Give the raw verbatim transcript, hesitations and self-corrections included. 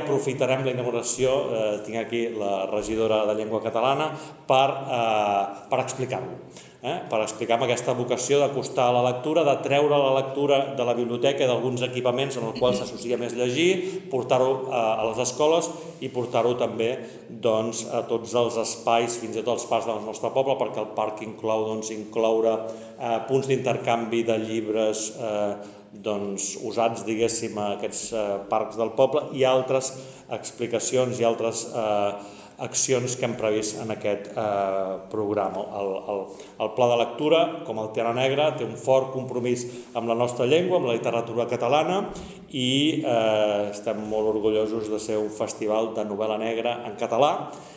aprofitarem la inauguració, eh, tinc aquí la regidora de Llengua Catalana, per, eh, per explicar-ho. Eh? Per explicar amb aquesta vocació d'acostar a la lectura, de treure la lectura de la biblioteca i d'alguns equipaments en els quals s'associa més llegir, portar-ho a les escoles i portar-ho també doncs, a tots els espais, fins i tot els parcs del nostre poble, perquè el parc inclou doncs, incloure eh, punts d'intercanvi de llibres eh, doncs, usats, diguéssim, a aquests eh, parcs del poble i altres explicacions i altres eh, accions que hem previst en aquest eh, programa. El, el, el Pla de Lectura, com el Tiana Negra, té un fort compromís amb la nostra llengua, amb la literatura catalana i eh, estem molt orgullosos de ser un festival de novel·la negra en català